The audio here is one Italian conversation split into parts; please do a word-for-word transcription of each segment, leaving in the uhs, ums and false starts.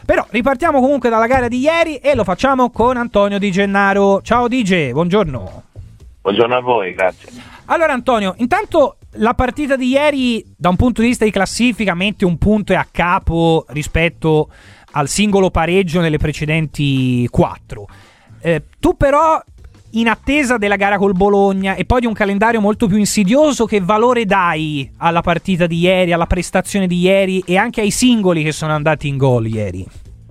Però ripartiamo comunque dalla gara di ieri e lo facciamo con Antonio Di Gennaro. Ciao D J, buongiorno. Buongiorno a voi, grazie. Allora Antonio, intanto la partita di ieri da un punto di vista di classifica mette un punto e a capo rispetto al singolo pareggio nelle precedenti quattro. Eh, tu però, in attesa della gara col Bologna e poi di un calendario molto più insidioso, che valore dai alla partita di ieri, alla prestazione di ieri e anche ai singoli che sono andati in gol ieri?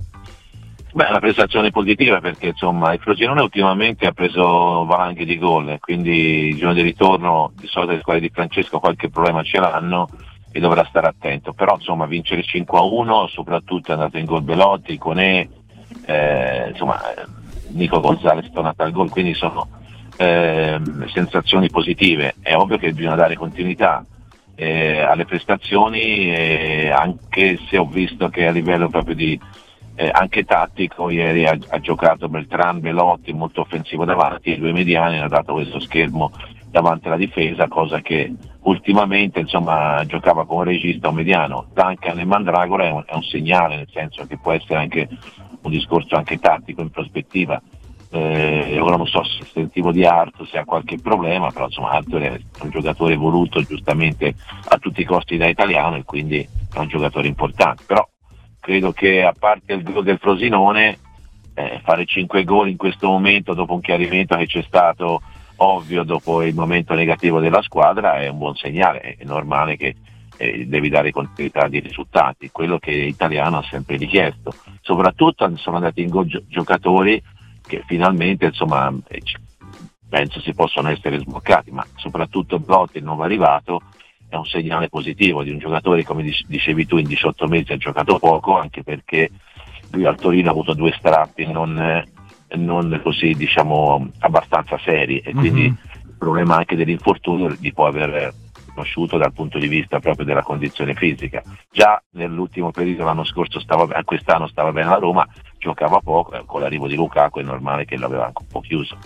Beh, una prestazione positiva, perché insomma il Frosinone ultimamente ha preso valanghe di gol, quindi il giorno di ritorno di solito le squadre di Francesco qualche problema ce l'hanno e dovrà stare attento. Però insomma vincere cinque a uno, soprattutto è andato in gol Belotti, Conè, eh, insomma Nico Gonzalez è tornato al gol, quindi sono eh, sensazioni positive. È ovvio che bisogna dare continuità eh, alle prestazioni, eh, anche se ho visto che a livello proprio di Eh, anche tattico ieri ha, ha giocato Beltran, Belotti molto offensivo davanti, e i due mediani hanno dato questo schermo davanti alla difesa, cosa che ultimamente insomma giocava come regista un mediano. Duncan e Mandragora è un, è un segnale, nel senso che può essere anche un discorso anche tattico in prospettiva. Eh, ora non so se il sentivo di Arthur, se ha qualche problema, però insomma Arthur è un giocatore voluto giustamente a tutti i costi da italiano e quindi è un giocatore importante. Però credo che, a parte il gol del Frosinone, eh, fare cinque gol in questo momento, dopo un chiarimento che c'è stato ovvio dopo il momento negativo della squadra, è un buon segnale. È normale che eh, devi dare continuità di risultati, quello che l'italiano ha sempre richiesto. Soprattutto sono andati in gol gio- giocatori che finalmente insomma eh, penso si possono essere sbloccati, ma soprattutto Blotti, il nuovo arrivato, è un segnale positivo di un giocatore, come dicevi tu, in diciotto mesi ha giocato poco, anche perché lui al Torino ha avuto due strappi non, non così diciamo abbastanza seri, e quindi mm-hmm. il problema anche dell'infortunio li può aver conosciuto dal punto di vista proprio della condizione fisica. Già nell'ultimo periodo l'anno scorso stava bene, quest'anno stava bene alla Roma, giocava poco, con l'arrivo di Lukaku è normale che l'aveva anche un po' chiuso.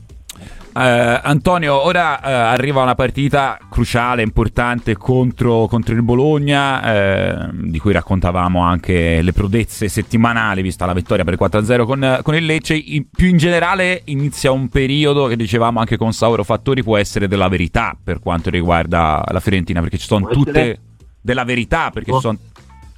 Uh, Antonio, ora uh, arriva una partita cruciale, importante contro, contro il Bologna, uh, di cui raccontavamo anche le prodezze settimanali, vista la vittoria per quattro a zero con, con il Lecce. In, più in generale inizia un periodo che dicevamo anche con Sauro Fattori può essere della verità per quanto riguarda la Fiorentina, perché ci sono può tutte essere? della verità, perché oh. ci sono...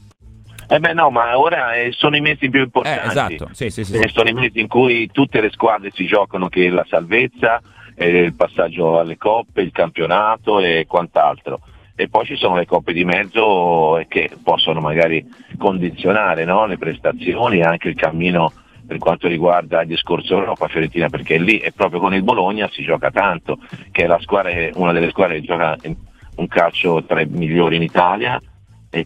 Eh beh no, ma ora eh, sono i mesi più importanti. Eh, esatto, sì, sì, sì, eh, sì. Sono i mesi in cui tutte le squadre si giocano, che è la salvezza, eh, il passaggio alle coppe, il campionato e quant'altro. E poi ci sono le coppe di mezzo eh, che possono magari condizionare, no? Le prestazioni e anche il cammino per quanto riguarda il discorso Europa Fiorentina, perché lì è proprio con il Bologna si gioca tanto, che è la squadra, una delle squadre che gioca un calcio tra i migliori in Italia. E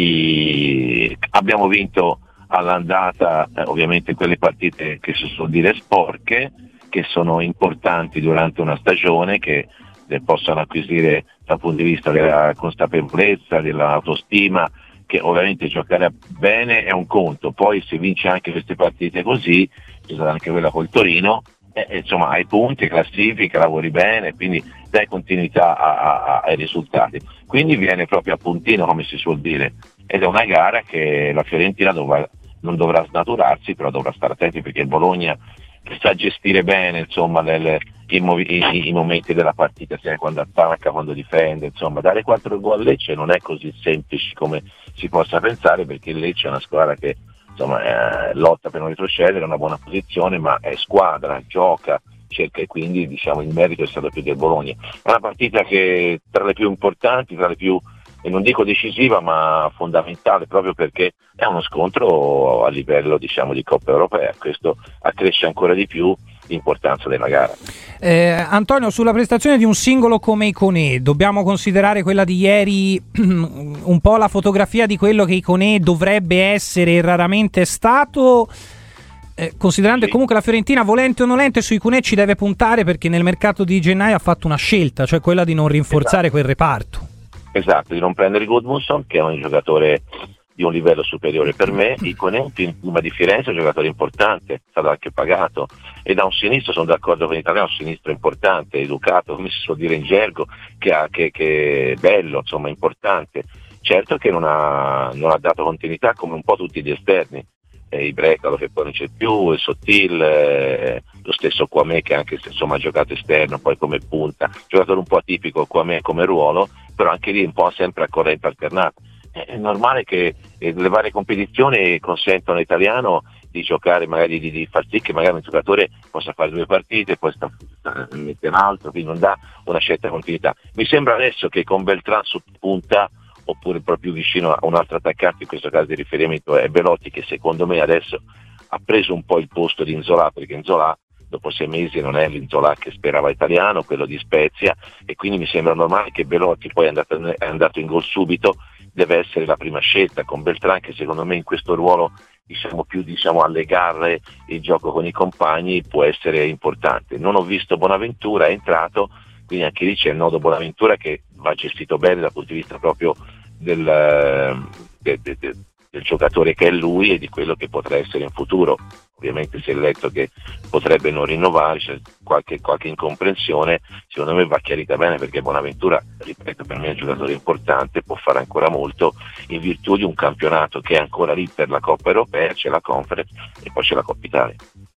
quindi abbiamo vinto all'andata eh, ovviamente quelle partite che si suol dire sporche, che sono importanti durante una stagione, che eh, possono acquisire dal punto di vista della consapevolezza, dell'autostima, che ovviamente giocare bene è un conto, poi se vince anche queste partite così, ci sarà anche quella col Torino, eh, insomma hai punti, classifica, lavori bene, quindi dai continuità a, a, ai risultati. Quindi viene proprio a puntino, come si suol dire, ed è una gara che la Fiorentina dovrà, non dovrà snaturarsi, però dovrà stare attenti, perché il Bologna sa gestire bene insomma le, i, i, i momenti della partita, sia quando attacca, quando difende, insomma dare quattro gol a Lecce non è così semplice come si possa pensare, perché il Lecce è una squadra che insomma eh, lotta per non retrocedere, è una buona posizione, ma è squadra, gioca, cerca, e quindi diciamo il merito è stato più del Bologna. È una partita che tra le più importanti, tra le più, e non dico decisiva, ma fondamentale, proprio perché è uno scontro a livello diciamo di Coppa Europea. Questo accresce ancora di più l'importanza della gara. Eh, Antonio, sulla prestazione di un singolo come Iconè, dobbiamo considerare quella di ieri un po' la fotografia di quello che Iconè dovrebbe essere e raramente è stato, eh, considerando sì. che comunque la Fiorentina, volente o nolente, su Iconè ci deve puntare, perché nel mercato di gennaio ha fatto una scelta, cioè quella di non rinforzare esatto. quel reparto. Esatto, di non prendere Gudmundsson, che è un giocatore di un livello superiore per me. Iconè, in prima di Firenze, è un giocatore importante, è stato anche pagato, e da un sinistro sono d'accordo con l'italiano, un sinistro importante, educato, come si suol dire in gergo, che, ha, che, che è bello, insomma importante. Certo che non ha, non ha dato continuità come un po' tutti gli esterni, eh, Ibrekalo che poi non c'è più, il Sottil, eh, lo stesso Kwame che anche se insomma ha giocato esterno poi come punta, giocatore un po' atipico Kwame come ruolo, però anche lì un po' sempre a corrente alternata. È normale che eh, le varie competizioni consentono all'italiano di giocare, magari di, di far sì che magari un giocatore possa fare due partite, poi sta, sta, mette un altro, quindi non dà una certa continuità. Mi sembra adesso che con Beltrán su punta, oppure proprio vicino a un altro attaccante, in questo caso di riferimento è Belotti, che secondo me adesso ha preso un po' il posto di Nzola, perché Nzola dopo sei mesi non è l'Nzola che sperava italiano, quello di Spezia, e quindi mi sembra normale che Belotti poi è andato, è andato in gol subito, deve essere la prima scelta, con Beltrán che secondo me in questo ruolo diciamo più diciamo alle gare, il gioco con i compagni può essere importante. Non ho visto Bonaventura, è entrato, quindi anche lì c'è il nodo Bonaventura che va gestito bene dal punto di vista proprio del, de, de, de, del giocatore che è lui e di quello che potrà essere in futuro. Ovviamente si è letto che potrebbe non rinnovare, c'è qualche, qualche incomprensione, secondo me va chiarita bene, perché Bonaventura, ripeto, per me è un giocatore importante, può fare ancora molto in virtù di un campionato che è ancora lì per la Coppa Europea, c'è la Conference e poi c'è la Coppa Italia.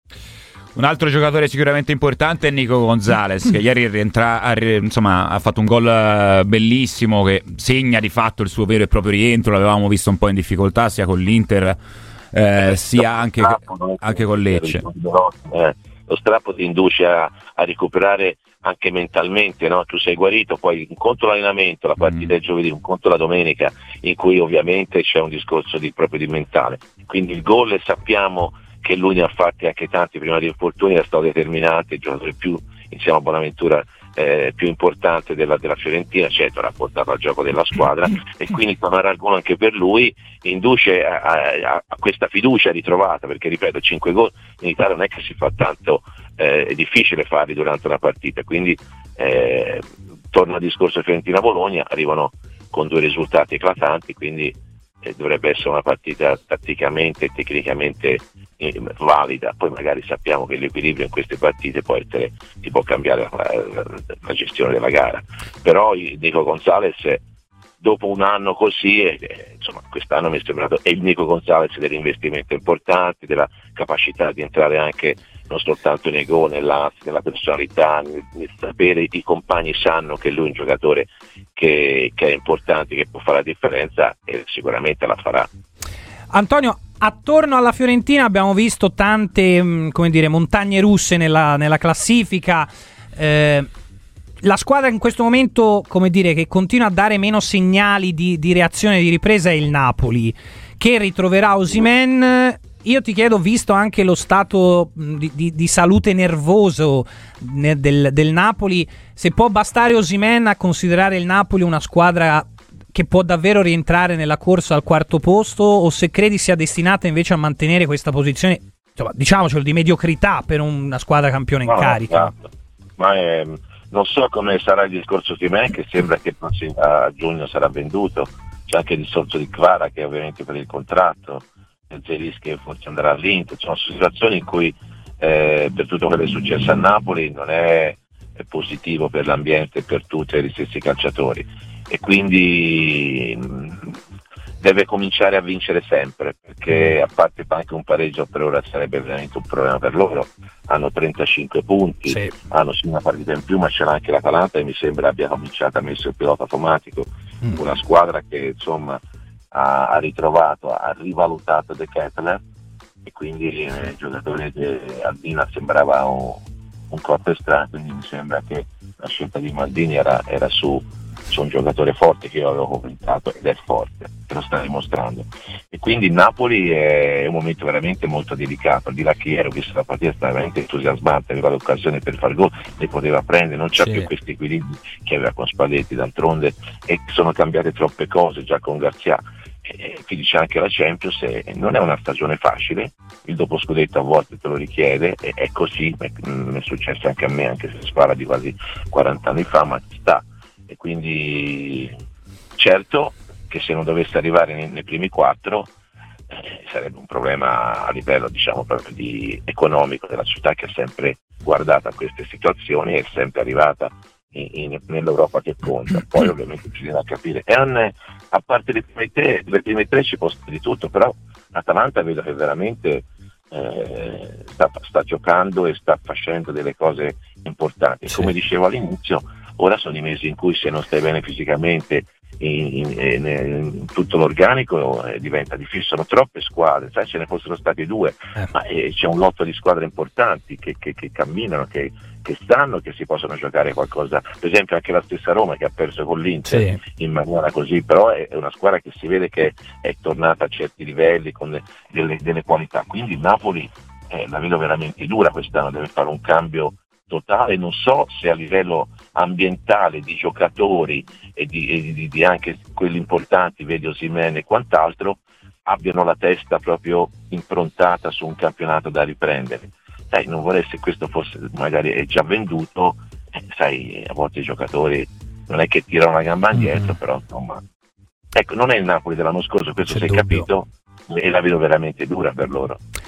Un altro giocatore sicuramente importante è Nico Gonzalez, che ieri rientra, ha, insomma, ha fatto un gol bellissimo che segna di fatto il suo vero e proprio rientro. L'avevamo visto un po' in difficoltà sia con l'Inter eh, sia anche, anche con Lecce. Eh, lo strappo ti induce a, a recuperare anche mentalmente, no? Tu sei guarito, poi un conto l'allenamento, la partita del giovedì, un conto la domenica, in cui ovviamente c'è un discorso di, proprio di mentale. Quindi il gol sappiamo che lui ne ha fatti anche tanti prima di infortuni, è stato determinante, il giocatore più insieme a Bonaventura eh, più importante della, della Fiorentina, certo ha portato al gioco della squadra, e quindi tornare al gol anche per lui induce a, a, a questa fiducia ritrovata, perché ripeto, cinque gol in Italia non è che si fa tanto, eh, è difficile farli durante una partita, quindi eh, torna al discorso Fiorentina-Bologna, arrivano con due risultati eclatanti, quindi eh, dovrebbe essere una partita tatticamente e tecnicamente valida. Poi magari sappiamo che l'equilibrio in queste partite può essere, si può cambiare la, la, la gestione della gara, però Nico Gonzalez dopo un anno così eh, insomma quest'anno mi è sembrato è il Nico Gonzalez dell'investimento importante, della capacità di entrare anche non soltanto nei gol, nell'ansia, nella personalità, nel, nel sapere, i compagni sanno che lui è un giocatore che, che è importante, che può fare la differenza, e sicuramente la farà. Antonio, attorno alla Fiorentina abbiamo visto tante, come dire, montagne russe nella, nella classifica. Eh, la squadra in questo momento, come dire, che continua a dare meno segnali di, di reazione, di ripresa, è il Napoli, che ritroverà Osimhen. Io ti chiedo, visto anche lo stato di, di, di salute nervoso del, del Napoli, se può bastare Osimhen a considerare il Napoli una squadra che può davvero rientrare nella corsa al quarto posto, o se credi sia destinata invece a mantenere questa posizione, insomma, diciamocelo, di mediocrità per una squadra campione in no, carica. No, ma è, non so come sarà il discorso di me, che sembra che a giugno sarà venduto, c'è anche il discorso di Kvara che ovviamente per il contratto, Zelis che forse andrà all'Inter, sono situazioni in cui eh, per tutto quello che è successo a Napoli non è, è positivo per l'ambiente e per tutti gli stessi calciatori, e quindi mh, deve cominciare a vincere sempre, perché a parte anche un pareggio per ora sarebbe veramente un problema per loro. Hanno trentacinque punti, sì. Hanno sì una partita in più, ma c'era anche l'Atalanta e mi sembra abbia cominciato a mettere il pilota automatico, mm. una squadra che insomma ha, ha ritrovato, ha rivalutato De Ketelaere, e quindi eh, il giocatore di Aldina sembrava un, un corpo estraneo, quindi mi sembra che la scelta di Maldini era, era su su un giocatore forte che io avevo commentato, ed è forte, che lo sta dimostrando, e quindi il Napoli è un momento veramente molto delicato. Al di là che ieri ho visto la partita, stava veramente entusiasmante, aveva l'occasione per far gol, le poteva prendere, non c'è sì. più questi equilibri che aveva con Spalletti, d'altronde, e sono cambiate troppe cose già con Garcia, e quindi c'è anche la Champions, e non è una stagione facile, il dopo scudetto a volte te lo richiede, e è così, è, è successo anche a me, anche se si parla di quasi quaranta anni fa, ma ci sta. E quindi certo che se non dovesse arrivare nei, nei primi quattro eh, sarebbe un problema a livello, diciamo, proprio di economico della città, che ha sempre guardato a queste situazioni e è sempre arrivata in, in, nell'Europa che conta. Poi ovviamente bisogna capire, e un, a parte le prime tre, le prime tre ci può stare di tutto, però Atalanta vedo che veramente eh, sta, sta giocando e sta facendo delle cose importanti. Sì. Come dicevo all'inizio, ora sono i mesi in cui se non stai bene fisicamente in, in, in, in tutto l'organico eh, diventa difficile, sono troppe squadre, sai, ce ne fossero stati due, eh. ma eh, c'è un lotto di squadre importanti che, che, che camminano, che, che stanno, che si possono giocare qualcosa, per esempio anche la stessa Roma che ha perso con l'Inter Sì. in maniera così, però è una squadra che si vede che è tornata a certi livelli con le, delle, delle qualità, quindi il Napoli eh, la vedo veramente dura quest'anno, deve fare un cambio totale, non so se a livello ambientale di giocatori e di, e di, di anche quelli importanti, vedi Osimhen e quant'altro, abbiano la testa proprio improntata su un campionato da riprendere. Sai, non vorrei, se questo fosse magari è già venduto, eh, sai, a volte i giocatori non è che tirano la gamba indietro, mm. però insomma, ecco, non è il Napoli dell'anno scorso, questo C'è si è dubbio. capito, e la vedo veramente dura per loro.